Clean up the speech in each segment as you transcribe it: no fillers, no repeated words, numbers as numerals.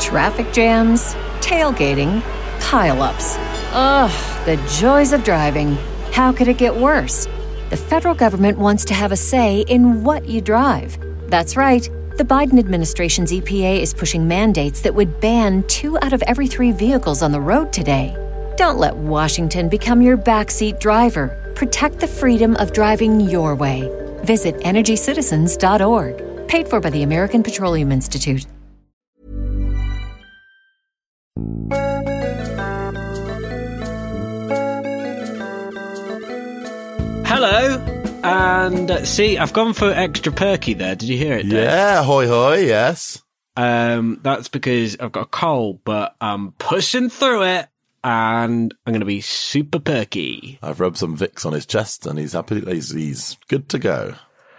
Traffic jams, tailgating, pile-ups. Ugh, the joys of driving. How could it get worse? The federal government wants to have a say in what you drive. That's right. The Biden administration's EPA is pushing mandates that would ban 2 out of every 3 vehicles on the road today. Don't let Washington become your backseat driver. Protect the freedom of driving your way. Visit EnergyCitizens.org. Paid for by the American Petroleum Institute. Hello, and see, I've gone for extra perky there. Did you hear it, Dave? Yeah, hoy hoy, yes. That's because I've got a cold, but I'm pushing through it, and I'm going to be super perky. I've rubbed some Vicks on his chest, and he's happy. He's good to go.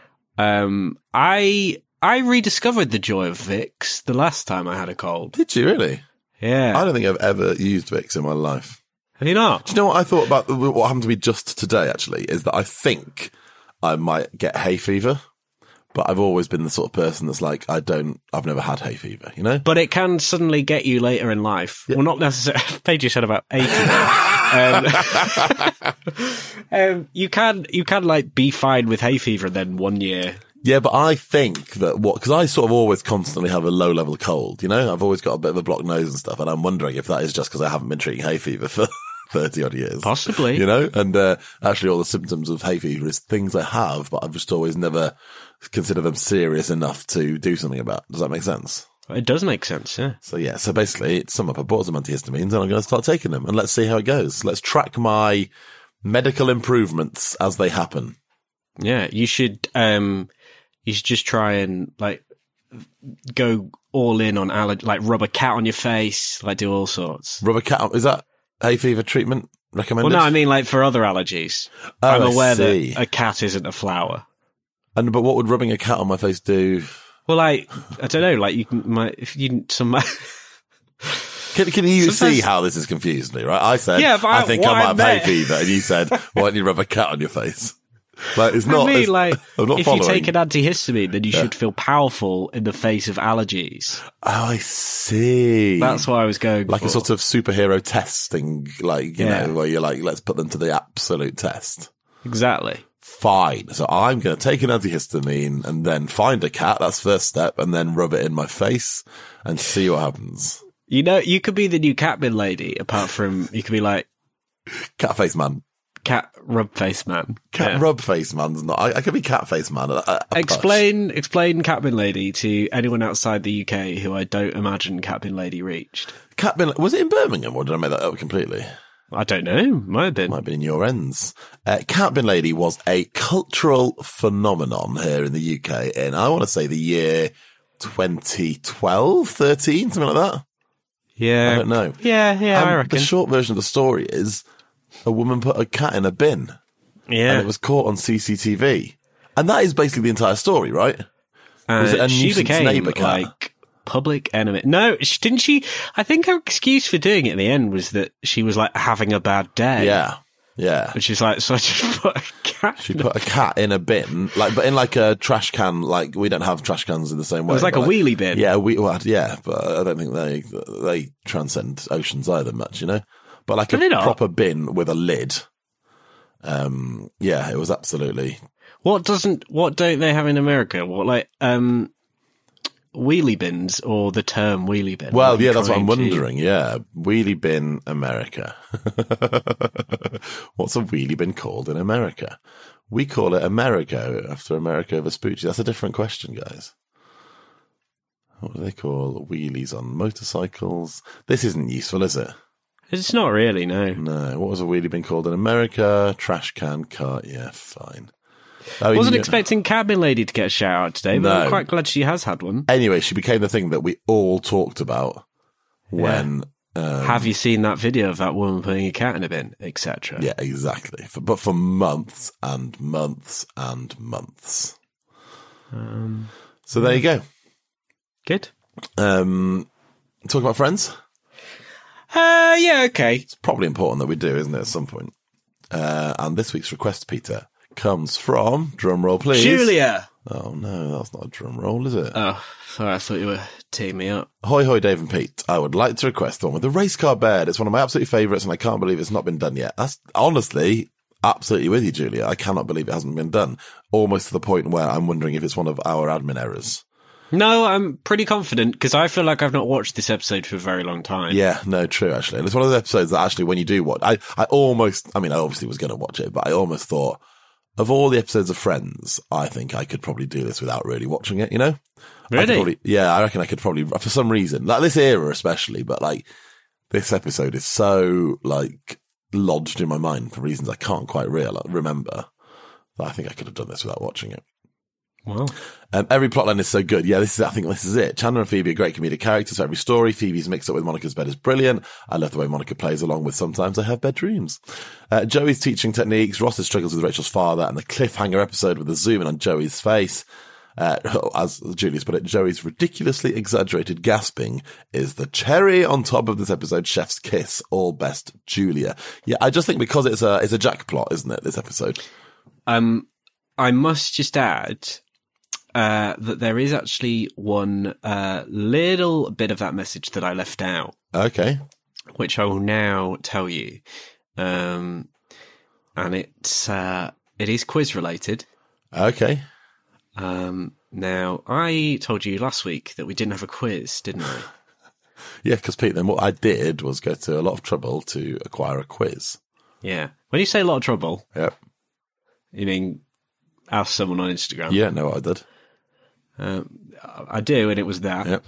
I rediscovered the joy of Vicks the last time I had a cold. Did you really? Yeah. I don't think I've ever used Vicks in my life. Have you not? Do you know what I thought about what happened to me just today, actually, is that I think I might get hay fever, but I've always been the sort of person that's like, I've never had hay fever, you know? But it can suddenly get you later in life. Yeah. Well, not necessarily. Paige, you said about 80. You can like be fine with hay fever then 1 year. Yeah, but I think that because I sort of always constantly have a low level cold, you know? I've always got a bit of a blocked nose and stuff, and I'm wondering if that is just because I haven't been treating hay fever for 30 odd years. Possibly. You know? And actually all the symptoms of hay fever is things I have, but I've just always never considered them serious enough to do something about. Does that make sense? It does make sense, yeah. So yeah, so basically, to sum up, I bought some antihistamines and I'm going to start taking them, and let's see how it goes. Let's track my medical improvements as they happen. Yeah, you should just try and like go all in on like rub a cat on your face, like do all sorts. Rub a cat, is that hay fever treatment recommended? Well, no, I mean like for other allergies. Oh, I'm aware that a cat isn't a flower. But what would rubbing a cat on my face do? Well, like, I don't know, like Can you see how this has confused me, right? I said, yeah, I think I might have hay fever, and you said, why don't you rub a cat on your face? Like, it's not. I mean, like, I'm not if following. You take an antihistamine, then you should feel powerful in the face of allergies. Oh, I see. That's what I was going like for. A sort of superhero testing, like, you know, where you're like, let's put them to the absolute test. Exactly. Fine. So I'm going to take an antihistamine and then find a cat. That's first step. And then rub it in my face and see what happens. You know, you could be the new Catbin lady, apart from, you could be like... Cat face man. Cat rub face man. Rub face man's not. I could be cat face man. Explain Catbin lady to anyone outside the UK who I don't imagine Catbin lady reached. Catbin, was it in Birmingham or did I make that up completely? I don't know. Might have been in your ends. Catbin lady was a cultural phenomenon here in the UK in, I want to say, the year 2012, 13, something like that. Yeah. I don't know. Yeah, I reckon. The short version of the story is a woman put a cat in a bin. Yeah. And it was caught on CCTV. And that is basically the entire story, right? Was it a she nuisance became neighbour cat? like public enemy. No, didn't she? I think her excuse for doing it at the end was that she was like having a bad day. Yeah. Yeah. And she's like, so I just put a cat. She put a cat in a bin, but in like a trash can, like we don't have trash cans in the same way. It was like a wheelie bin. Yeah, but I don't think they transcend oceans either much, you know? But like a proper bin with a lid. Yeah, it was absolutely. What don't they have in America? What, like, wheelie bins or the term wheelie bin? Well, yeah, that's what I'm wondering. Yeah. Wheelie bin America. What's a wheelie bin called in America? We call it Amerigo after Americo Vespucci. That's a different question, guys. What do they call wheelies on motorcycles? This isn't useful, is it? It's not really, no. No. What was a wheelie bin called in America? Trash can, car. Yeah, fine. I wasn't expecting Cabin Lady to get a shout out today, but I'm quite glad she has had one. Anyway, she became the thing that we all talked about when... have you seen that video of that woman putting a cat in a bin, etc.? Yeah, exactly. But for months and months and months. So there you go. Good. Talk about Friends? Yeah, okay. It's probably important that we do, isn't it, at some point? And this week's request, Peter, comes from, drum roll please, Julia. Oh no, that's not a drum roll, is it? Oh, sorry, I thought you were teeing me up. Hoy hoy, Dave and Pete. I would like to request the one with the race car bed. It's one of my absolute favourites, and I can't believe it's not been done yet. That's honestly absolutely with you, Julia. I cannot believe it hasn't been done. Almost to the point where I'm wondering if it's one of our admin errors. No, I'm pretty confident because I feel like I've not watched this episode for a very long time. Yeah, no, true, actually. And it's one of those episodes that actually, when you do watch, I obviously was going to watch it, but I almost thought, of all the episodes of Friends, I think I could probably do this without really watching it, you know? Really? I reckon I could probably, for some reason, like this era especially, but like this episode is so like lodged in my mind for reasons I can't quite remember that I think I could have done this without watching it. Wow. Every plotline is so good. Yeah, I think this is it. Chandler and Phoebe are great comedic characters for every story. Phoebe's mixed up with Monica's bed is brilliant. I love the way Monica plays along with Sometimes I Have Bedrooms. Joey's teaching techniques. Ross's struggles with Rachel's father, and the cliffhanger episode with the zoom in on Joey's face. As Julia's put it, Joey's ridiculously exaggerated gasping is the cherry on top of this episode's chef's kiss. All best, Julia. Yeah, I just think because it's a Jack plot, isn't it, this episode? I must just add that there is actually one little bit of that message that I left out. Okay. Which I will now tell you. And it is quiz related. Okay. Now, I told you last week that we didn't have a quiz, didn't I? Yeah, because Pete, then what I did was go to a lot of trouble to acquire a quiz. Yeah. When you say a lot of trouble, yep. You mean ask someone on Instagram? Yeah, know what I did. I do, and it was that. Yep.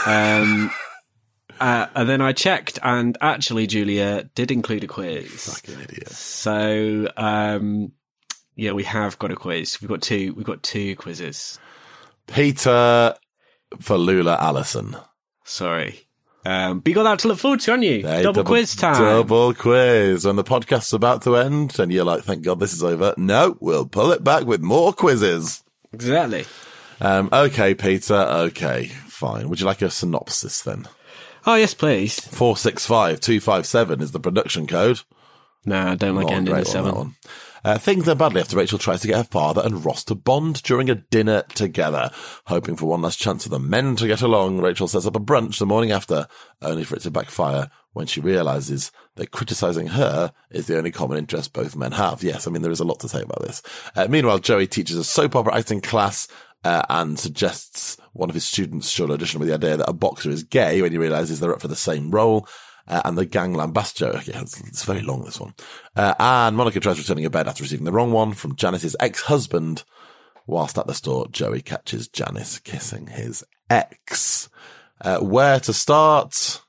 And then I checked, and actually, Julia did include a quiz. Fucking idiot. So, yeah, we have got a quiz. We've got two quizzes. Peter for Lula Allison. Sorry. But you got that to look forward to, haven't you? Hey, double quiz time. Double quiz. When the podcast's about to end, and you're like, thank God this is over. No, we'll pull it back with more quizzes. Exactly. Okay, Peter. Okay, fine. Would you like a synopsis then? Oh, yes, please. 465257 is the production code. Nah, I don't like ending in 7. Things go badly after Rachel tries to get her father and Ross to bond during a dinner together. Hoping for one last chance for the men to get along, Rachel sets up a brunch the morning after, only for it to backfire when she realises that criticising her is the only common interest both men have. Yes, I mean, there is a lot to say about this. Meanwhile, Joey teaches a soap opera acting class and suggests one of his students should audition with the idea that a boxer is gay when he realises they're up for the same role. And the gang lambast Joey. Yeah, it's very long, this one. And Monica tries returning a bed after receiving the wrong one from Janice's ex-husband. Whilst at the store, Joey catches Janice kissing his ex. Where to start?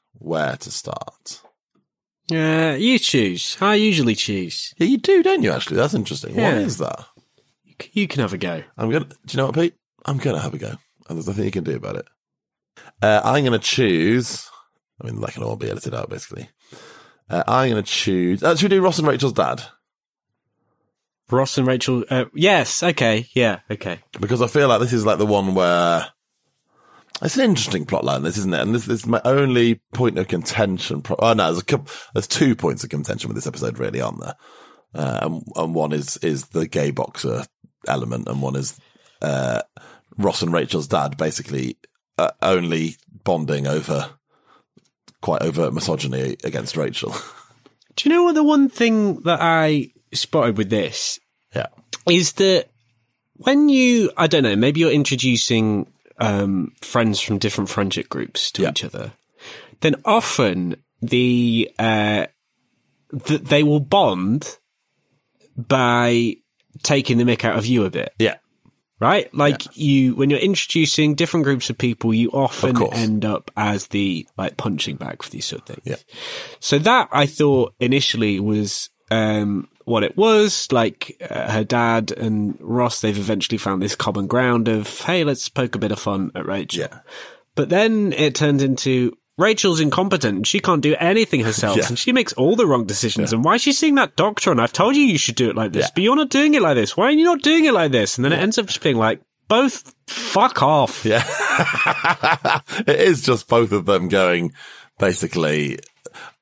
You choose. I usually choose. Yeah, you do, don't you, actually? That's interesting. Yeah. Why is that? You can have a go. Do you know what, Pete? I'm going to have a go. And there's nothing you can do about it. I'm going to choose... I mean, that can all be edited out, basically. I'm going to choose... should we do Ross and Rachel's dad? Ross and Rachel... yes, okay, yeah, okay. Because I feel like this is like the one where... It's an interesting plotline, this, isn't it? And this is my only point of contention. There's 2 points of contention with this episode, really, aren't there? And one is the gay boxer element, and one is Ross and Rachel's dad basically only bonding over... quite overt misogyny against Rachel. Do you know what the one thing that I spotted with this? Yeah. Is that when I don't know, maybe you're introducing friends from different friendship groups to each other, then often they will bond by taking the mick out of you a bit. Yeah. Right? Like when you're introducing different groups of people, you often end up as the punching bag for these sort of things. Yeah. So that I thought initially was what it was. Like her dad and Ross, they've eventually found this common ground of, hey, let's poke a bit of fun at Rachel. Yeah. But then it turns into Rachel's incompetent and she can't do anything herself and she makes all the wrong decisions. And why is she seeing that doctor? And I've told you should do it like this, but you're not doing it like this. Why are you not doing it like this? And then it ends up just being like, both fuck off. Yeah. It is just both of them going, basically,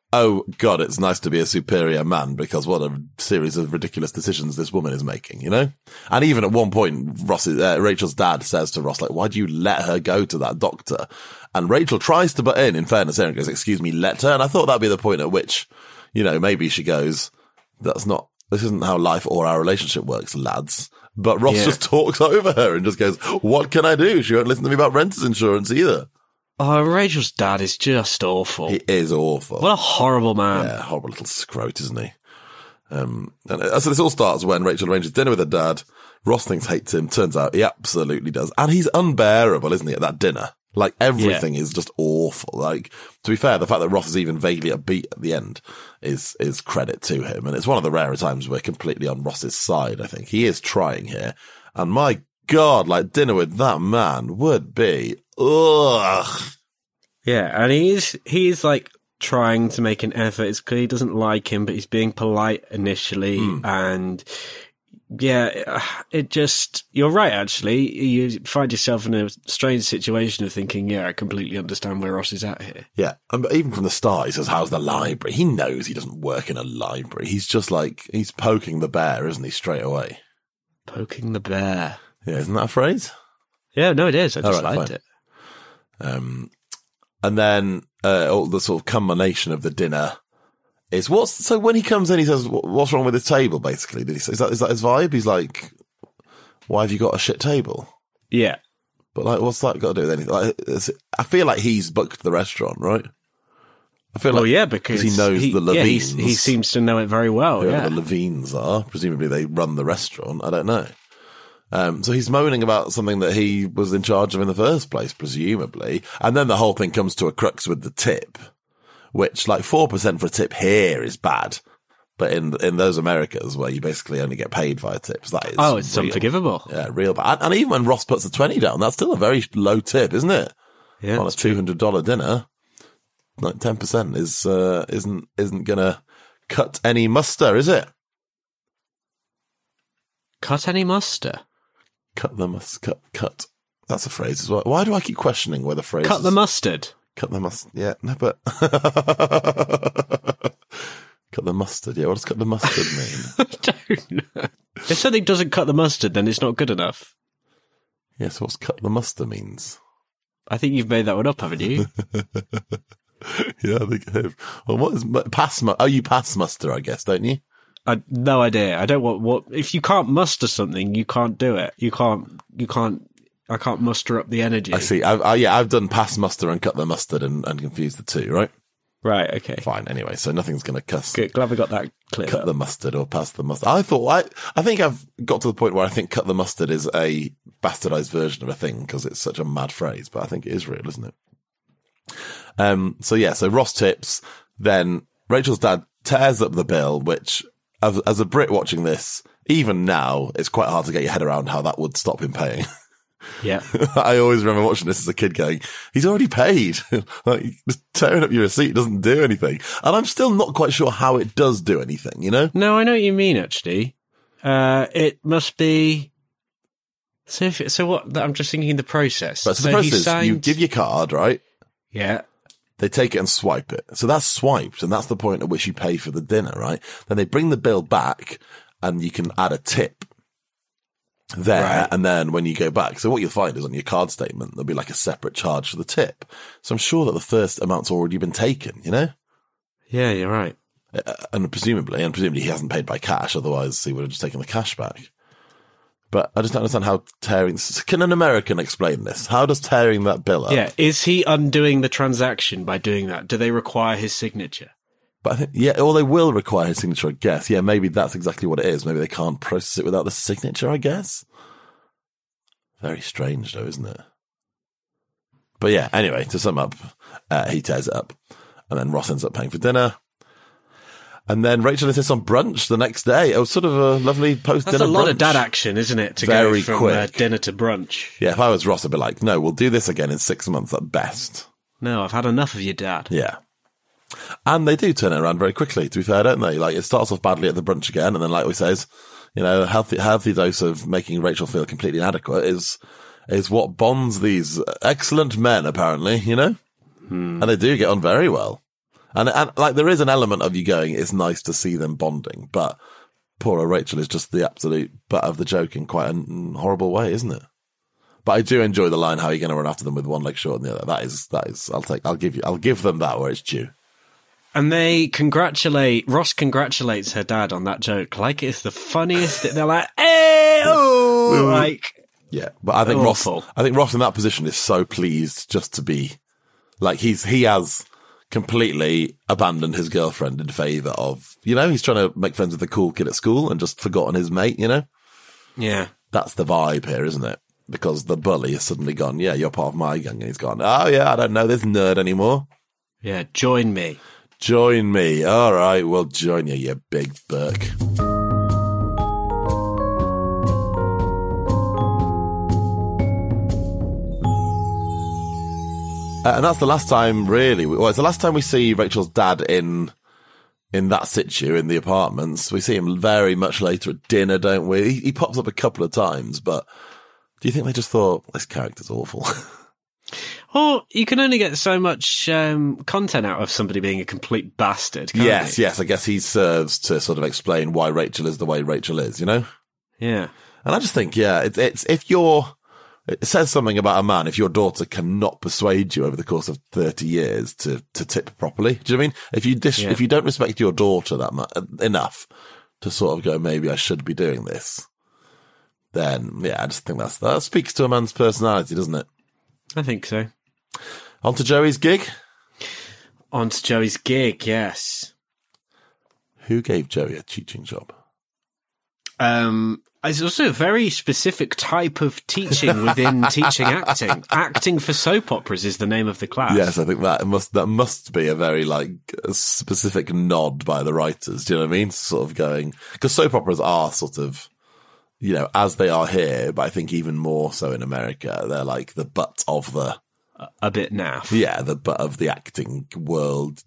oh God, it's nice to be a superior man because what a series of ridiculous decisions this woman is making, you know? And even at one point, Rachel's dad says to Ross, like, why do you let her go to that doctor? And Rachel tries to butt in fairness, Aaron goes, excuse me, let her. And I thought that'd be the point at which, you know, maybe she goes, this isn't how life or our relationship works, lads. But Ross just talks over her and just goes, what can I do? She won't listen to me about renter's insurance either. Oh, Rachel's dad is just awful. He is awful. What a horrible man. Yeah, horrible little scrote, isn't he? And so this all starts when Rachel arranges dinner with her dad. Ross thinks hates him. Turns out he absolutely does. And he's unbearable, isn't he, at that dinner? Like, everything is just awful. Like, to be fair, the fact that Ross is even vaguely upbeat at the end is credit to him. And it's one of the rarer times we're completely on Ross's side, I think. He is trying here. And my God, like, dinner with that man would be, ugh. Yeah, and he's like trying to make an effort. It's clear he doesn't like him, but he's being polite initially. And yeah, you're right, actually. You find yourself in a strange situation of thinking, yeah, I completely understand where Ross is at here. Yeah, but even from the start, he says, how's the library? He knows he doesn't work in a library. He's just like, he's poking the bear, isn't he, straight away? Poking the bear. Yeah, isn't that a phrase? Yeah, no, it is. I just liked it. And then all the sort of culmination of the dinner is so when he comes in, he says, what's wrong with his table, basically? Did he say, is that his vibe? He's like, why have you got a shit table? Yeah. But like, what's that got to do with anything? Like, I feel like he's booked the restaurant, right? I feel like, yeah, because he knows the Levines. Yeah, he seems to know it very well. Whoever the Levines are, presumably they run the restaurant. I don't know. So he's moaning about something that he was in charge of in the first place, presumably. And then the whole thing comes to a crux with the tip, which like 4% for a tip here is bad. But in those Americas where you basically only get paid via tips, that is it's unforgivable. Yeah, real bad. And even when Ross puts a 20 down, that's still a very low tip, isn't it? Yeah. On a $200 dinner, like 10% isn't gonna cut any muster, is it? Cut any muster? Cut the cut. That's a phrase as well. Why do I keep questioning whether phrases... Cut the mustard. Cut the mustard. Yeah, no, but... Cut the mustard. Yeah, what does cut the mustard mean? I don't know. If something doesn't cut the mustard, then it's not good enough. Yeah, so what's cut the mustard means? I think you've made that one up, haven't you? Yeah, I think I have. Well, what is pass? Oh, you pass muster, I guess, don't you? No idea. I don't want what if you can't muster something, you can't do it. I can't muster up the energy. I see. I've done pass muster and cut the mustard and confused the two, right? Right. Okay. Fine. Anyway, so nothing's going to cuss. Good. Glad we got that clear. Cut the mustard or pass the mustard. I think I've got to the point where I think cut the mustard is a bastardized version of a thing because it's such a mad phrase, but I think it is real, isn't it? So Ross tips, then Rachel's dad tears up the bill, which as a Brit watching this, even now, it's quite hard to get your head around how that would stop him paying. Yeah. I always remember watching this as a kid going, he's already paid. Like, just tearing up your receipt doesn't do anything. And I'm still not quite sure how it does do anything, you know? No, I know what you mean, actually. It must be... So what? I'm just thinking the process. But the process is you give your card, right? Yeah. They take it and swipe it. So that's swiped, and that's the point at which you pay for the dinner, right? Then they bring the bill back, and you can add a tip there, right. And then when you go back, so what you'll find is on your card statement, there'll be like a separate charge for the tip. So I'm sure that the first amount's already been taken, you know? Yeah, you're right. And presumably he hasn't paid by cash, otherwise he would have just taken the cash back. But I just don't understand how tearing... Can an American explain this? How does tearing that bill up? Yeah, is he undoing the transaction by doing that? Do they require his signature? But I think, yeah, or they will require his signature, I guess. Yeah, maybe that's exactly what it is. Maybe they can't process it without the signature, I guess. Very strange, though, isn't it? But yeah, anyway, to sum up, he tears it up. And then Ross ends up paying for dinner. And then Rachel insists on brunch the next day. It was sort of a lovely post-dinner brunch. That's a lot of dad action, isn't it? To go from dinner to brunch. Yeah, if I was Ross, I'd be like, no, we'll do this again in 6 months at best. No, I've had enough of your dad. Yeah. And they do turn it around very quickly, to be fair, don't they? Like, it starts off badly at the brunch again, and then, like we says, you know, a healthy dose of making Rachel feel completely inadequate is what bonds these excellent men, apparently, you know? And they do get on very well. And like, there is an element of you going, it's nice to see them bonding, but poor Rachel is just the absolute butt of the joke in quite a horrible way, isn't it? But I do enjoy the line, how are you going to run after them with one leg short than the other? That is, I'll give them that where it's due. And Ross congratulates her dad on that joke like it's the funniest. They're like, hey, oh, like. Yeah, but I think Ross in that position is so pleased just to be, like, he has completely abandoned his girlfriend in favour of, he's trying to make friends with the cool kid at school and just forgotten his mate, Yeah. That's the vibe here, isn't it? Because the bully has suddenly gone, yeah, you're part of my gang. And he's gone, oh yeah, I don't know this nerd anymore. Yeah, join me. Join me. All right, we'll join you, you big Burke. And that's the last time, really. Well, it's the last time we see Rachel's dad in that situ in the apartments. We see him very much later at dinner, don't we? He pops up a couple of times, but do you think they just thought, this character's awful? Well, you can only get so much content out of somebody being a complete bastard, can't Yes, you? I guess he serves to sort of explain why Rachel is the way Rachel is, Yeah. And I just think, it's it says something about a man if your daughter cannot persuade you over the course of 30 years to tip properly. Do you know what I mean? If you don't respect your daughter that much, enough to sort of go, maybe I should be doing this, then, I just think that speaks to a man's personality, doesn't it? I think so. On to Joey's gig? On to Joey's gig, yes. Who gave Joey a teaching job? It's also a very specific type of teaching within teaching acting. Acting for soap operas is the name of the class. Yes, I think that must be a very, like, a specific nod by the writers. Do you know what I mean? Sort of going, because soap operas are sort of, as they are here, but I think even more so in America, they're like the butt of the... A bit naff. Yeah, the butt of the acting world,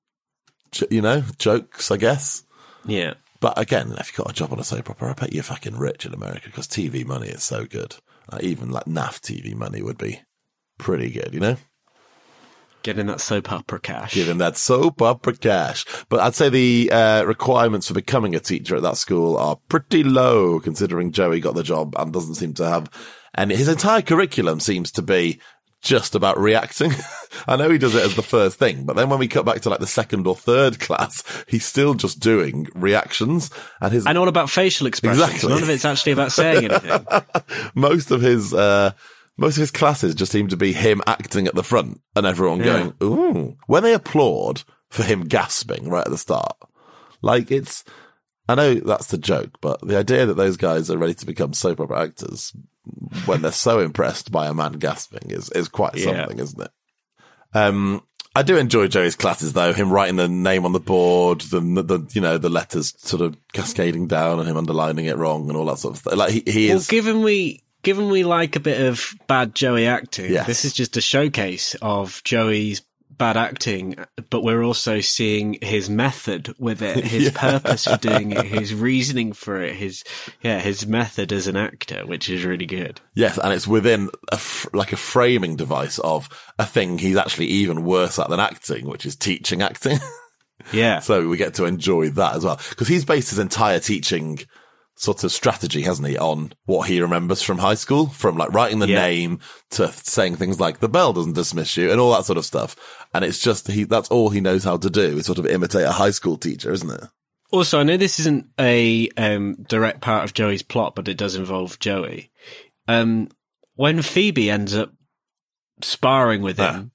jokes, I guess. Yeah. But again, if you got a job on a soap opera, I bet you're fucking rich in America because TV money is so good. Even like naff TV money would be pretty good, Getting that soap opera cash. Giving that soap opera cash. But I'd say the requirements for becoming a teacher at that school are pretty low, considering Joey got the job and doesn't seem to have... And his entire curriculum seems to be just about reacting. I know he does it as the first thing, but then when we cut back to like the second or third class, he's still just doing reactions and all about facial expressions. Exactly. None of it's actually about saying anything. Most of his classes just seem to be him acting at the front and everyone going, ooh. When they applaud for him gasping right at the start, like I know that's the joke, but the idea that those guys are ready to become soap opera actors when they're so impressed by a man gasping is quite something, isn't it? I do enjoy Joey's classes though, him writing the name on the board, the letters sort of cascading down and him underlining it wrong and all that sort of stuff. Like he is. Given we like a bit of bad Joey acting, This is just a showcase of Joey's bad acting, but we're also seeing his method with it, his purpose for doing it, his reasoning for it, his method as an actor, which is really good. Yes, and it's within a framing device of a thing he's actually even worse at than acting, which is teaching acting. Yeah. So we get to enjoy that as well, because he's based his entire teaching sort of strategy, hasn't he, on what he remembers from high school, from like writing the name to saying things like the bell doesn't dismiss you and all that sort of stuff. And it's just, that's all he knows how to do is sort of imitate a high school teacher, isn't it? Also, I know this isn't a direct part of Joey's plot, but it does involve Joey. When Phoebe ends up sparring with him,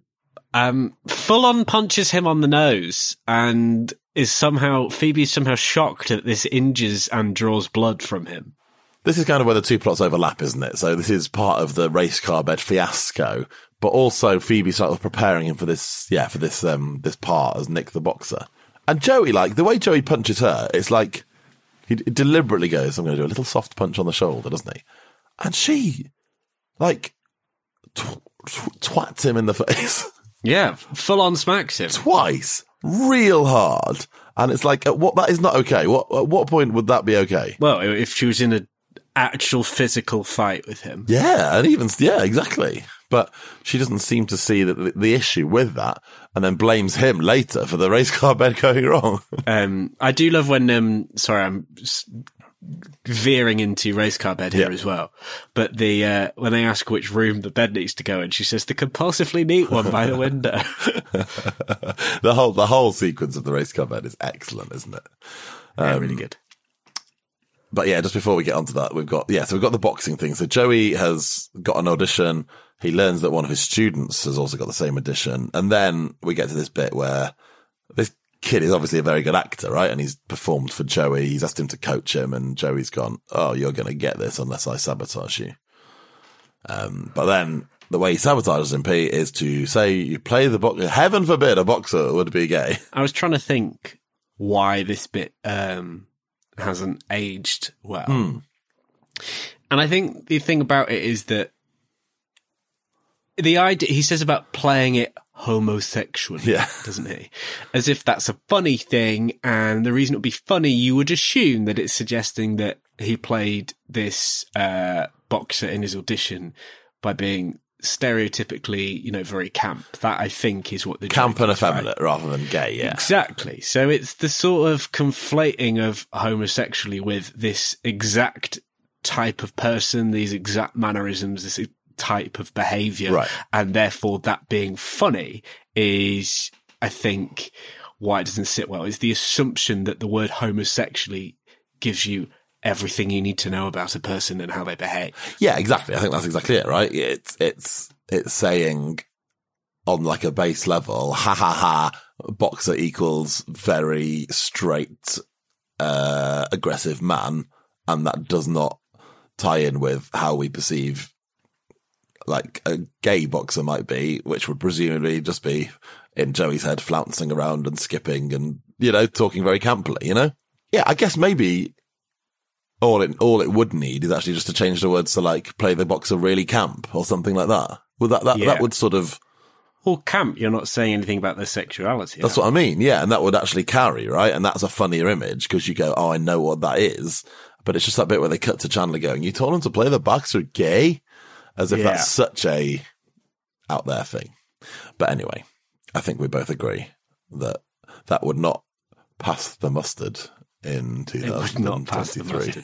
full on punches him on the nose and Phoebe's somehow shocked that this injures and draws blood from him. This is kind of where the two plots overlap, isn't it? So this is part of the race car bed fiasco, but also Phoebe sort of preparing him for this part as Nick the boxer. And Joey, like, the way Joey punches her, it's like, he deliberately goes, I'm going to do a little soft punch on the shoulder, doesn't he? And she, like, twats him in the face. Yeah, full on smacks him. Twice. Real hard. And it's like, that is not okay. At what point would that be okay? Well, if she was in an actual physical fight with him. Yeah, and even, exactly. But she doesn't seem to see that the issue with that, and then blames him later for the race car bed going wrong. I do love when, sorry, I'm veering into race car bed here as well. But when they ask which room the bed needs to go in, she says the compulsively neat one by the window. The whole sequence of the race car bed is excellent, isn't it? Really good. But yeah, just before we get onto that, we've got the boxing thing. So Joey has got an audition. He learns that one of his students has also got the same audition. And then we get to this bit where this kid is obviously a very good actor, right? And he's performed for Joey. He's asked him to coach him, and Joey's gone, "Oh, you're going to get this unless I sabotage you." But then the way he sabotages him, Pete, is to say you play the boxer. Heaven forbid a boxer would be gay. I was trying to think why this bit hasn't aged well. And I think the thing about it is that the idea, he says about playing it homosexually, doesn't he? As if that's a funny thing, and the reason it would be funny, you would assume that it's suggesting that he played this boxer in his audition by being stereotypically, very camp. That, I think, is what the camp and effeminate rather than gay. Yeah, exactly. So it's the sort of conflating of homosexually with this exact type of person, these exact mannerisms, this type of behavior, right. And therefore that being funny is, I think, why it doesn't sit well. Is the assumption that the word homosexually gives you everything you need to know about a person and how they behave. Yeah, exactly. I think that's exactly it, right? It's saying on like a base level, ha ha ha, boxer equals very straight, aggressive man, and that does not tie in with how we perceive like a gay boxer might be, which would presumably just be in Joey's head flouncing around and skipping and, talking very campily, Yeah, I guess maybe all it would need is actually just to change the words to like play the boxer really camp or something like that. Would that would sort of... Well, camp, you're not saying anything about their sexuality. That's what I mean, yeah, and that would actually carry, right? And that's a funnier image because you go, oh, I know what that is. But it's just that bit where they cut to Chandler going, you told him to play the boxer gay? As if that's such a out there thing. But anyway, I think we both agree that would not pass the mustard in 2023. It would not pass the mustard,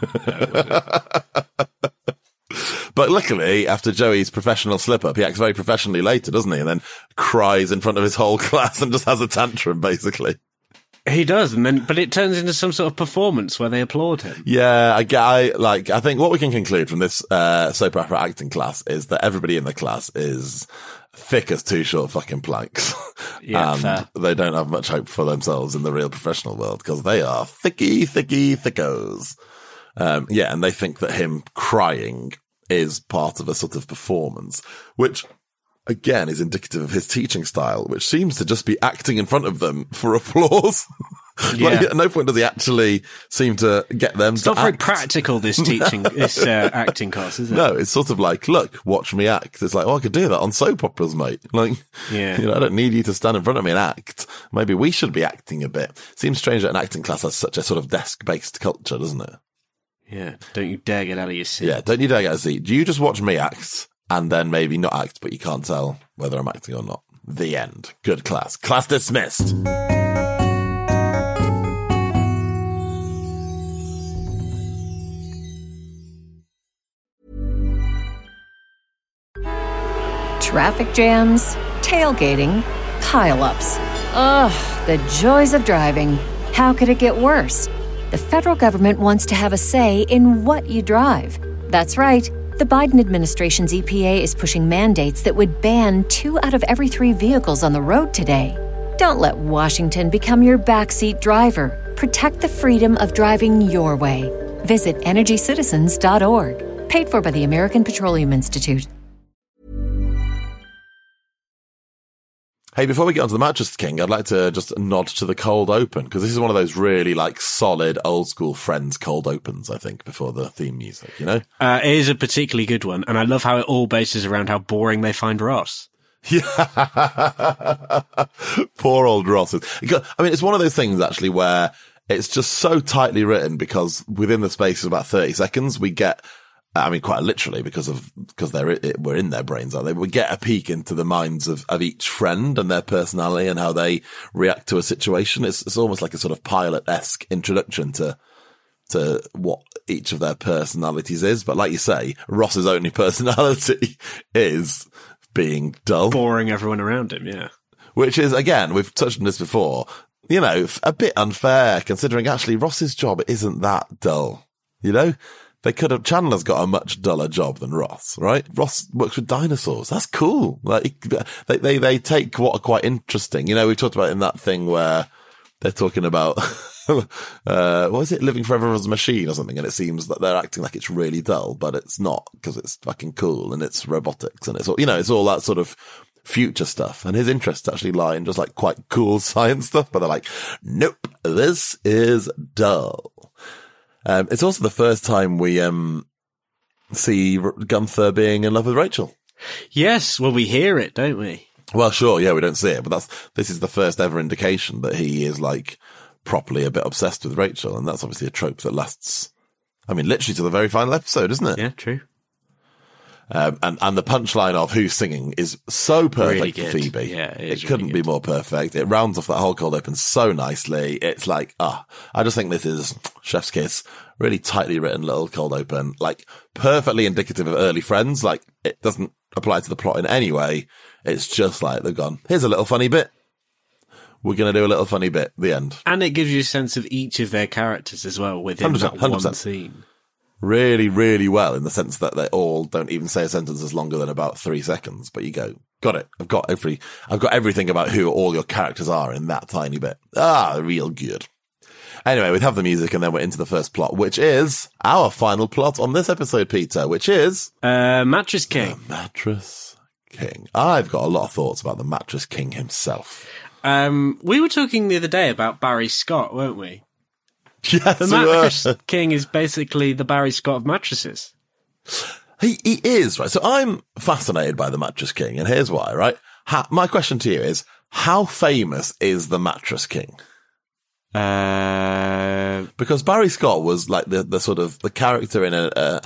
no. But luckily, after Joey's professional slip-up, he acts very professionally later, doesn't he? And then cries in front of his whole class and just has a tantrum, basically. He does, but it turns into some sort of performance where they applaud him. Yeah, I think what we can conclude from this soap opera acting class is that everybody in the class is thick as two short fucking planks. Yeah, and fair. They don't have much hope for themselves in the real professional world because they are thickos. And they think that him crying is part of a sort of performance, which again is indicative of his teaching style, which seems to just be acting in front of them for applause. Like, at no point does he actually seem to get them it's to not act. very practical, this acting class, is it? No, it's sort of like, look, watch me act. It's like, I could do that on soap operas, mate. Like, I don't need you to stand in front of me and act. Maybe we should be acting a bit. Seems strange that an acting class has such a sort of desk-based culture, doesn't it? Yeah, don't you dare get out of your seat. Yeah, don't you dare get out of your seat. Do you just watch me act and then maybe not act, but you can't tell whether I'm acting or not? The end. Good class. Class dismissed. Traffic jams, tailgating, pile-ups. Ugh, the joys of driving. How could it get worse? The federal government wants to have a say in what you drive. That's right. The Biden administration's EPA is pushing mandates that would ban 2 out of every 3 vehicles on the road today. Don't let Washington become your backseat driver. Protect the freedom of driving your way. Visit EnergyCitizens.org. Paid for by the American Petroleum Institute. Hey, before we get on to the Mattress King, I'd like to just nod to the cold open, because this is one of those really, solid, old-school Friends cold opens, I think, before the theme music, It is a particularly good one, and I love how it all bases around how boring they find Ross. Yeah. Poor old Ross. I mean, it's one of those things, actually, where it's just so tightly written, because within the space of about 30 seconds, we get I mean, quite literally because we're in their brains, aren't they? We get a peek into the minds of each friend and their personality and how they react to a situation. It's almost like a sort of pilot-esque introduction to what each of their personalities is. But like you say, Ross's only personality is being dull. Boring everyone around him, yeah. Which is, again, we've touched on this before, you know, a bit unfair considering actually Ross's job isn't that dull, you know? Chandler's got a much duller job than Ross, right? Ross works with dinosaurs. That's cool. Like, they take what are quite interesting. You know, we talked about in that thing where they're talking about, what is it? Living Forever as a Machine or something. And it seems that they're acting like it's really dull, but it's not because it's fucking cool and it's robotics and it's all, you know, it's all that sort of future stuff. And his interests actually lie in just like quite cool science stuff, but they're like, nope, this is dull. It's also the first time we see Gunther being in love with Rachel. Yes, well, we hear it, don't we? Well, sure, yeah, we don't see it, but this is the first ever indication that he is like properly a bit obsessed with Rachel, and that's obviously a trope that lasts, I mean, literally to the very final episode, isn't it? Yeah, true. And the punchline of who's singing is so perfect Really for good. Phoebe. Yeah, it couldn't be more perfect. It rounds off that whole cold open so nicely. It's like, I just think this is chef's kiss. Really tightly written little cold open, like perfectly indicative of early Friends. Like it doesn't apply to the plot in any way. It's just like they've gone, here's a little funny bit. We're going to do a little funny bit. The end. And it gives you a sense of each of their characters as well within 100%, that 100%. one scene. Really, really well in the sense that they all don't even say a sentence that's longer than about 3 seconds, but you go, got it. I've got everything about who all your characters are in that tiny bit. Real good. Anyway, we'd have the music and then we're into the first plot, which is our final plot on this episode, Peter, which is Mattress King. The Mattress King. I've got a lot of thoughts about the Mattress King himself. We were talking the other day about Barry Scott, weren't we? Yes, The Mattress King is basically the Barry Scott of mattresses. He is, right? So I'm fascinated by the Mattress King, and here's why, right? My question to you is, how famous is the Mattress King? Because Barry Scott was like the sort of the character in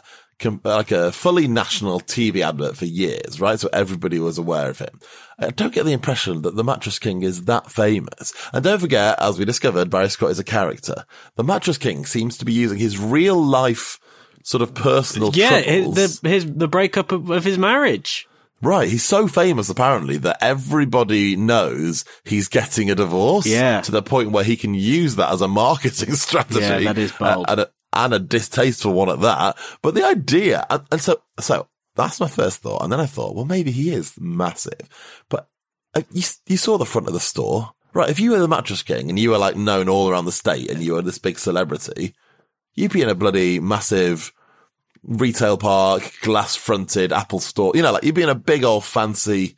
a fully national TV advert for years, right? So everybody was aware of him. I don't get the impression that the Mattress King is that famous. And don't forget, as we discovered, Barry Scott is a character. The Mattress King seems to be using his real life sort of personal troubles. The breakup of his marriage. Right, he's so famous apparently that everybody knows he's getting a divorce. Yeah. To the point where he can use that as a marketing strategy. Yeah, that is bold. And a distasteful one at that. But the idea, and so that's my first thought. And then I thought, well, maybe he is massive. But you saw the front of the store, right? If you were the Mattress King and you were like known all around the state and you were this big celebrity, you'd be in a bloody massive retail park, glass fronted Apple store, you know, like you'd be in a big old fancy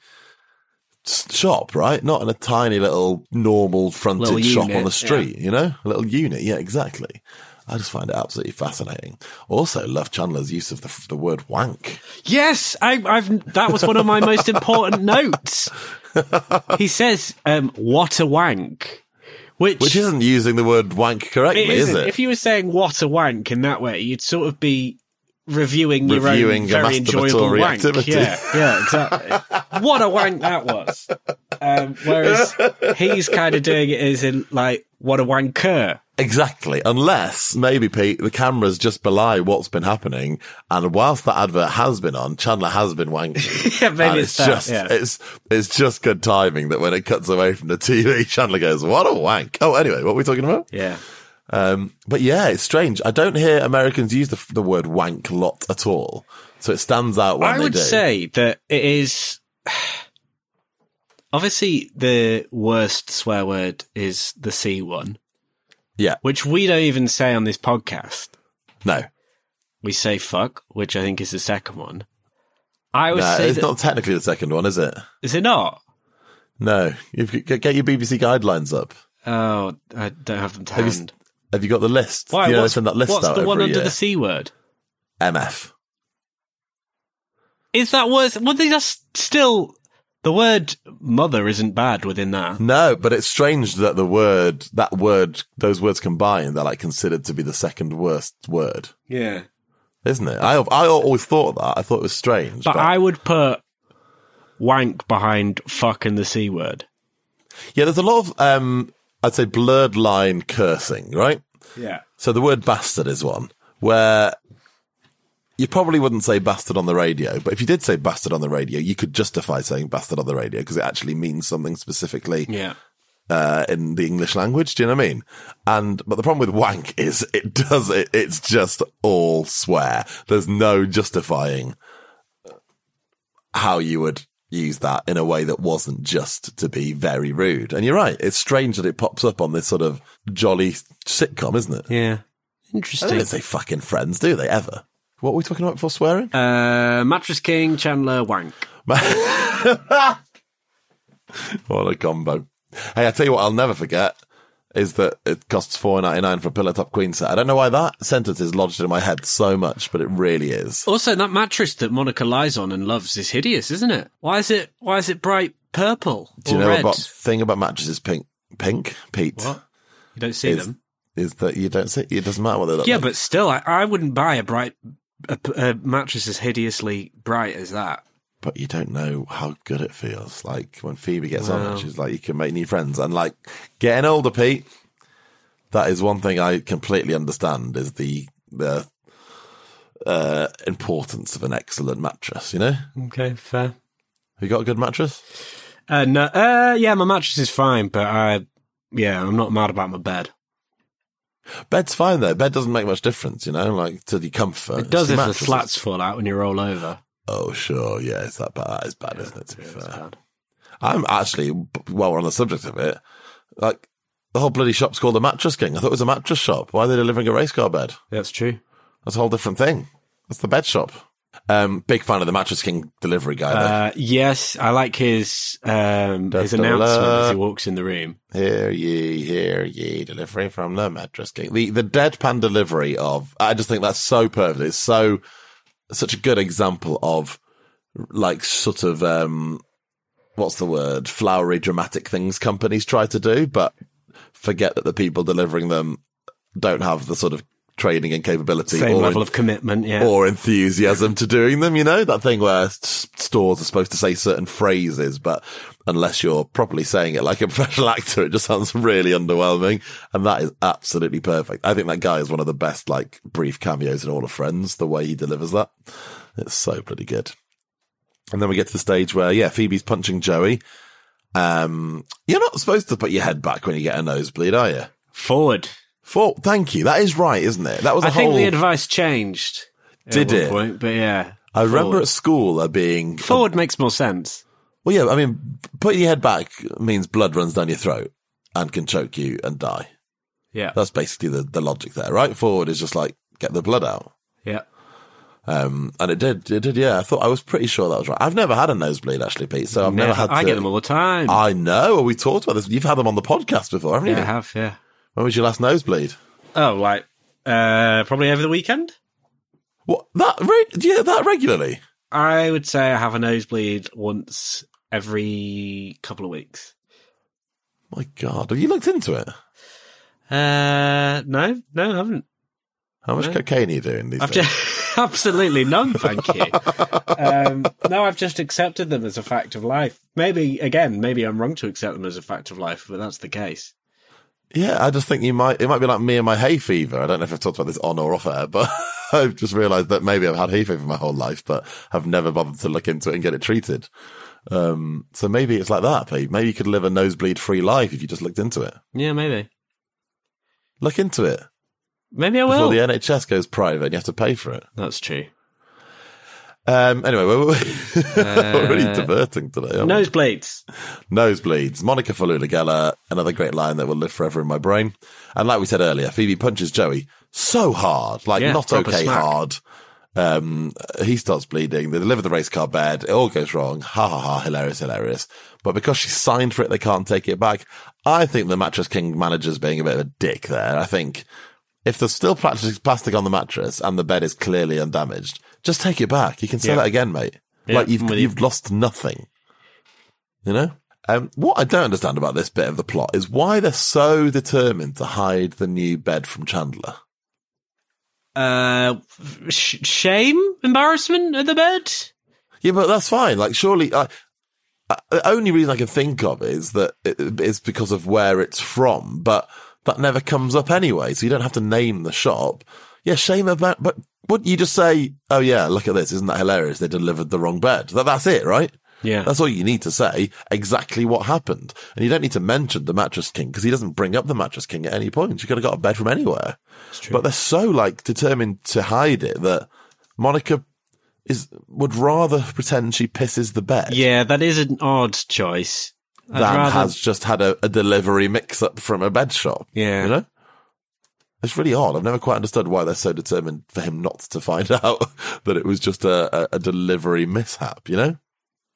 shop, right? Not in a tiny little normal fronted shop on the street, you know, a little unit. Yeah, exactly. I just find it absolutely fascinating. Also, love Chandler's use of the word wank. Yes, that was one of my most important notes. He says, "What a wank," which isn't using the word wank correctly, is it? If you were saying "what a wank" in that way, you'd sort of be reviewing your own very enjoyable wank. Activity. Yeah, exactly. What a wank that was. Whereas he's kind of doing it as in like, what a wanker. Exactly. Unless, maybe, Pete, the cameras just belie what's been happening, and whilst that advert has been on, Chandler has been wanking. Yeah, maybe it's that, yeah. It's just good timing that when it cuts away from the TV, Chandler goes, what a wank. Oh, anyway, what were we talking about? Yeah. But yeah, it's strange. I don't hear Americans use the word wank a lot at all. So it stands out when they do. I would say that it is... Obviously, the worst swear word is the C one. Yeah. Which we don't even say on this podcast. No. We say fuck, which I think is the second one. I would say it's not technically the second one, is it? Is it not? No. Get your BBC guidelines up. Oh, I don't have them to hand. Have you got the list? Why? You know, send that list what's out the one every under year. the C word? MF. Is that worse? Well, they just still... The word mother isn't bad within that. No, but it's strange that those words combined, they're like considered to be the second worst word. Yeah. isn't it? I always thought that. I thought it was strange. But I would put wank behind fuck and the C word. Yeah, there's a lot of, I'd say, blurred line cursing, right? Yeah. So the word bastard is one where you probably wouldn't say bastard on the radio, but if you did say bastard on the radio, you could justify saying bastard on the radio because it actually means something specifically in the English language. Do you know what I mean? But the problem with wank is it's just all swear. There's no justifying how you would use that in a way that wasn't just to be very rude. And you're right. It's strange that it pops up on this sort of jolly sitcom, isn't it? Yeah. Interesting. They don't say fucking Friends, do they ever? What were we talking about before swearing? Mattress King, Chandler, wank. What a combo. Hey, I tell you what I'll never forget is that it costs $4.99 for a pillow top queen set. I don't know why that sentence is lodged in my head so much, but it really is. Also, that mattress that Monica lies on and loves is hideous, isn't it? Why is it bright purple? Do you know red? what thing about mattresses pink, Pete? What? You don't see them? Is that you don't see? It doesn't matter what they look like. Yeah, but still, I wouldn't buy a mattress as hideously bright as that. But you don't know how good it feels. Like when Phoebe gets on it, she's like, you can make new friends. And like getting older, Pete, that is one thing I completely understand is the importance of an excellent mattress, you know? Okay, fair. Have you got a good mattress? No, yeah, my mattress is fine, but I'm not mad about my bed. Bed's fine though. Bed doesn't make much difference, you know, like to the comfort. It does if the slats fall out when you roll over. Oh, sure. Yeah, it's that bad. That is bad, isn't it, to be fair? I'm actually, while we're on the subject of it, like, the whole bloody shop's called a Mattress King. I thought it was a mattress shop. Why are they delivering a race car bed? That's true. That's a whole different thing. That's the bed shop. Big fan of the Mattress King delivery guy, though. Yes, I like his announcement as he walks in the room. Hear ye, delivery from the Mattress King. The deadpan delivery of, I just think that's so perfect. It's such a good example of like sort of what's the word, flowery dramatic things companies try to do but forget that the people delivering them don't have the sort of training and capability same level of commitment or enthusiasm to doing them, you know, that thing where stores are supposed to say certain phrases but unless you're properly saying it like a professional actor it just sounds really underwhelming, and that is absolutely perfect. I think that guy is one of the best like brief cameos in all of Friends, the way he delivers that. It's so bloody good. And then we get to the stage where Phoebe's punching Joey. You're not supposed to put your head back when you get a nosebleed, are you? Forward. Thank you. That is right, isn't it? That was I think the advice changed. Did it? Point, but yeah. I remember at school there being... Forward makes more sense. Well, yeah, I mean, putting your head back means blood runs down your throat and can choke you and die. Yeah. That's basically the logic there, right? Forward is just like, get the blood out. Yeah. And it did, yeah. I was pretty sure that was right. I've never had a nosebleed, actually, Pete, so I've never had to... I get them all the time. I know. Well, we talked about this. You've had them on the podcast before, haven't you? Yeah, I have, yeah. When was your last nosebleed? Oh, like, probably over the weekend. What? Do you get that regularly? I would say I have a nosebleed once every couple of weeks. My God. Have you looked into it? No, I haven't. How much cocaine are you doing these days? Absolutely none, thank you. No, I've just accepted them as a fact of life. Maybe I'm wrong to accept them as a fact of life, but that's the case. Yeah, I just think it might be like me and my hay fever. I don't know if I've talked about this on or off air, but I've just realised that maybe I've had hay fever my whole life, but I've never bothered to look into it and get it treated. So maybe it's like that, Pete. Maybe you could live a nosebleed-free life if you just looked into it. Yeah, maybe. Look into it. Maybe I will. Before the NHS goes private and you have to pay for it. That's true. Anyway, we're really diverting today. Nosebleeds. Nosebleeds. Monica Falula Geller, another great line that will live forever in my brain. And like we said earlier, Phoebe punches Joey so hard, like not okay smack. Hard. He starts bleeding. They deliver the race car bed. It all goes wrong. Ha ha ha. Hilarious. But because she signed for it, they can't take it back. I think the Mattress King manager's being a bit of a dick there. I think if there's still plastic on the mattress and the bed is clearly undamaged, just take it back. You can sell it again, mate. Yeah, like you've lost nothing. You know? What I don't understand about this bit of the plot is why they're so determined to hide the new bed from Chandler. shame, embarrassment at the bed. Yeah, but that's fine. Like, surely, the only reason I can think of is that it's because of where it's from, but that never comes up anyway, so you don't have to name the shop. Yeah, shame about, but wouldn't you just say, oh yeah, look at this, isn't that hilarious? They delivered the wrong bed. That's it, right? Yeah. That's all you need to say, exactly what happened. And you don't need to mention the Mattress King, because he doesn't bring up the Mattress King at any point. You could have got a bed from anywhere. That's true. But they're so, like, determined to hide it that Monica would rather pretend she pisses the bed. Yeah, that is an odd choice. Has just had a delivery mix-up from a bed shop. Yeah. You know? It's really odd. I've never quite understood why they're so determined for him not to find out that it was just a delivery mishap, you know?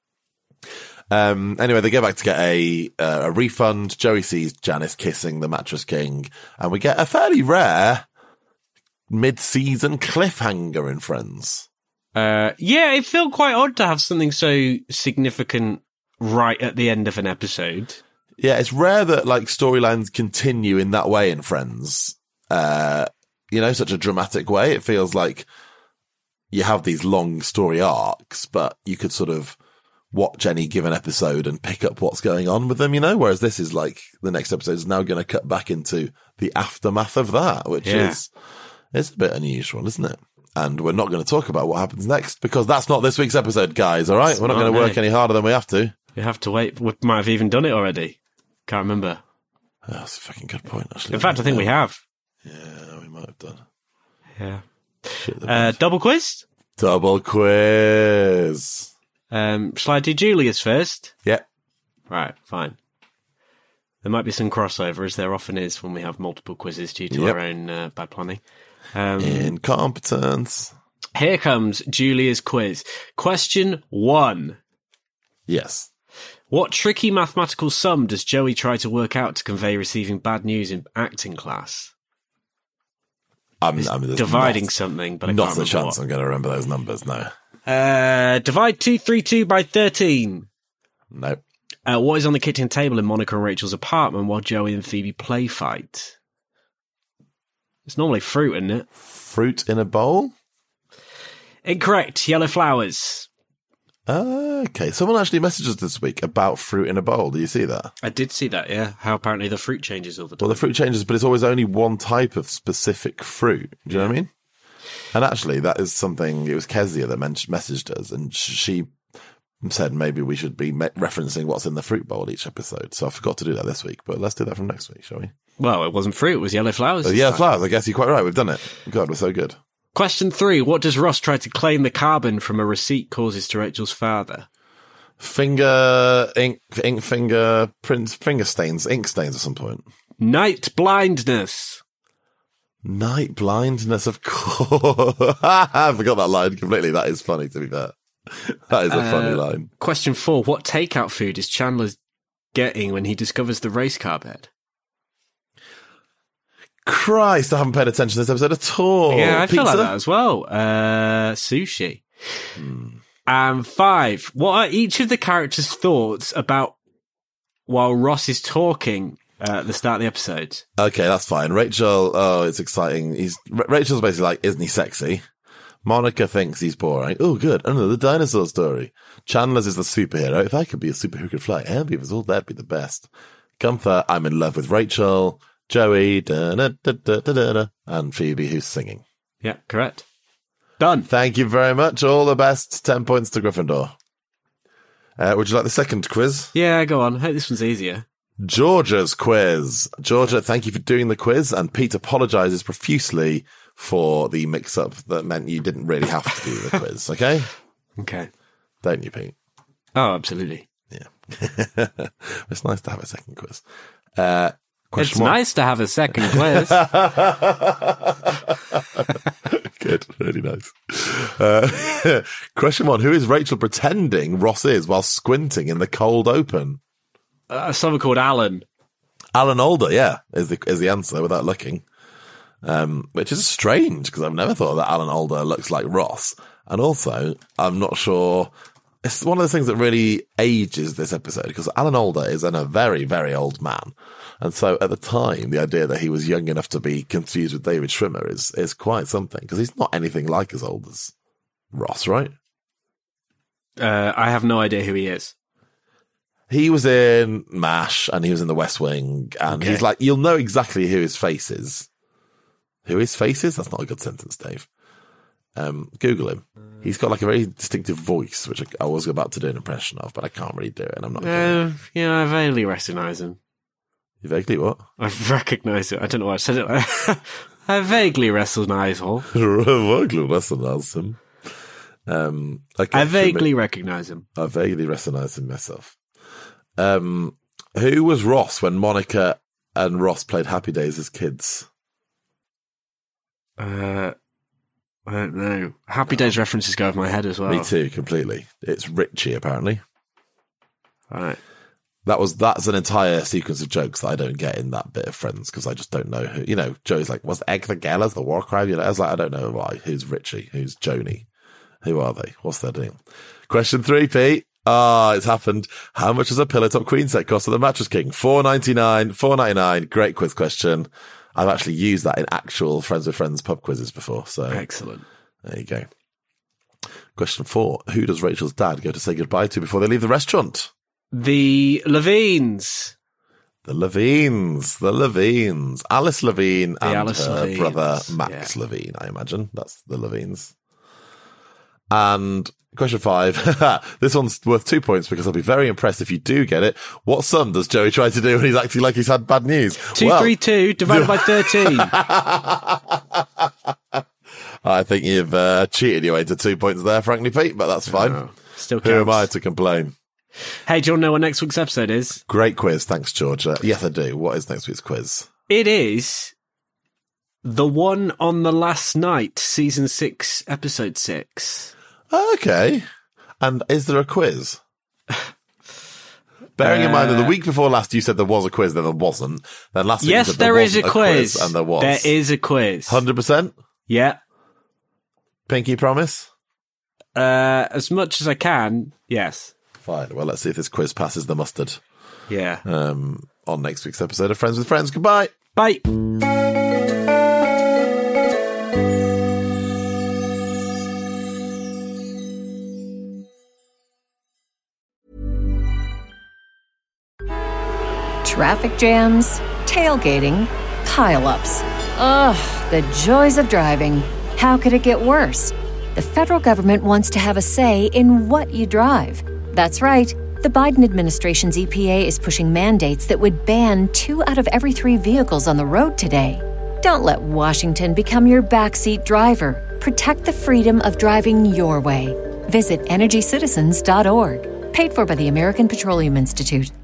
Anyway, they go back to get a refund. Joey sees Janice kissing the Mattress King, and we get a fairly rare mid-season cliffhanger in Friends. Yeah, it felt quite odd to have something so significant right at the end of an episode. Yeah, it's rare that, like, storylines continue in that way in Friends. You know, such a dramatic way. It feels like you have these long story arcs, but you could sort of watch any given episode and pick up what's going on with them, you know? Whereas this is like, the next episode is now going to cut back into the aftermath of that, which is a bit unusual, isn't it? And we're not going to talk about what happens next, because that's not this week's episode, guys, all right? We're not going to work any harder than we have to. You have to wait. We might have even done it already. Can't remember. Oh, that's a fucking good point, actually. In fact, I think we have. Yeah, we might have done. Yeah. Double quiz? Double quiz. Shall I do Julia's first? Yeah. Right, fine. There might be some crossover, as there often is when we have multiple quizzes due to our own bad planning. Incompetence. Here comes Julia's quiz. Question 1. Yes. What tricky mathematical sum does Joey try to work out to convey receiving bad news in acting class? Dividing something, but I can't remember. Not a chance I'm going to remember those numbers, no. Divide 232 by 13. No. What is on the kitchen table in Monica and Rachel's apartment while Joey and Phoebe play fight? It's normally fruit, isn't it? Fruit in a bowl? Incorrect. Yellow flowers. Okay. Someone actually messaged us this week about fruit in a bowl. Do you see that? I did see that, yeah. How apparently the fruit changes all the time. Well, the fruit changes, but it's always only one type of specific fruit. Do you know what I mean? And actually, that is something, it was Kezia that messaged us, and she said maybe we should be referencing what's in the fruit bowl each episode. So I forgot to do that this week, but let's do that from next week, shall we? Well, it wasn't fruit, it was yellow flowers. Yellow flowers, I guess you're quite right. We've done it. God, we're so good. Question 3. What does Ross try to claim the carbon from a receipt causes to Rachel's father? Ink stains at some point. Night blindness. Night blindness, of course. I forgot that line completely. That is funny, to be fair. That is a funny line. Question 4. What takeout food is Chandler getting when he discovers the race car bed? Christ, I haven't paid attention to this episode at all. Yeah, I feel like that as well. Sushi. And 5. What are each of the characters' thoughts about while Ross is talking at the start of the episode? Okay, that's fine. Rachel, oh, it's exciting. Rachel's basically like, isn't he sexy? Monica thinks he's boring. Oh, good. Another dinosaur story. Chandler's is the superhero. If I could be a superhero who could fly, and if it's all that'd be the best. Gunther, I'm in love with Rachel. Joey, and Phoebe, who's singing. Yeah, correct. Done. Thank you very much. All the best. 10 points to Gryffindor. Would you like the second quiz? Yeah, go on. I hope this one's easier. Georgia's quiz. Georgia, thank you for doing the quiz, and Pete apologises profusely for the mix-up that meant you didn't really have to do the quiz, okay? Okay. Don't you, Pete? Oh, absolutely. Yeah. It's nice to have a second quiz. It's nice to have a second quiz. Good, really nice. Question 1. Who is Rachel pretending Ross is while squinting in the cold open? Someone called Alan. Alan Alda, yeah, is the answer without looking. Which is strange, because I've never thought that Alan Alda looks like Ross. And also, I'm not sure It's one of the things that really ages this episode, because Alan Alda is a very, very old man. And so at the time, the idea that he was young enough to be confused with David Schwimmer is quite something, because he's not anything like as old as Ross, right? I have no idea who he is. He was in MASH and he was in The West Wing, and he's like, you'll know exactly who his face is. Who his face is? That's not a good sentence, Dave. Google him. He's got like a very distinctive voice, which I was about to do an impression of, but I can't really do it, and I'm not. Yeah, I vaguely recognise him. You vaguely what? I recognise it. I don't know why I said it like I vaguely recognise him. Vaguely recognise him. Okay, I vaguely recognise him. I vaguely recognise him myself. Who was Ross when Monica and Ross played Happy Days as kids? I don't know. Happy Days references go over my head as well. Me too, completely. It's Richie, apparently. All right. That's an entire sequence of jokes that I don't get in that bit of Friends, because I just don't know who. You know, Joey's like, was Egg the Gellers the war crime? You know, I was like, I don't know why. Who's Richie? Who's Joni? Who are they? What's their deal? Question 3, Pete. It's happened. How much does a pillow top queen set cost at the Mattress King? $4.99, $4.99. Great quiz question. I've actually used that in actual Friends with Friends pub quizzes before. So excellent. There you go. Question 4. Who does Rachel's dad go to say goodbye to before they leave the restaurant? The Levines. The Levines. Alice Levine and Alice her Levines. brother Max Levine, I imagine. That's the Levines. And question 5. This one's worth 2 points, because I'll be very impressed if you do get it. What sum does Joey try to do when he's acting like he's had bad news? 232 divided by 13. I think you've cheated your way to 2 points there, frankly, Pete, but that's fine. No, still counts. Who am I to complain? Hey, do you want to know what next week's episode is? Great quiz. Thanks, George. Yes, I do. What is next week's quiz? It is the one on the last night, season 6, episode 6. Okay. And is there a quiz? Bearing in mind that the week before last you said there was a quiz, then there wasn't. Then last week you said there is a quiz, and there was. There is a quiz. 100%? Yeah. Pinky promise? As much as I can, yes. Fine. Well, let's see if this quiz passes the mustard. Yeah. On next week's episode of Friends with Friends. Goodbye. Bye. Traffic jams, tailgating, pile-ups. Ugh, the joys of driving. How could it get worse? The federal government wants to have a say in what you drive. That's right. The Biden administration's EPA is pushing mandates that would ban 2 out of every 3 vehicles on the road today. Don't let Washington become your backseat driver. Protect the freedom of driving your way. Visit EnergyCitizens.org. Paid for by the American Petroleum Institute.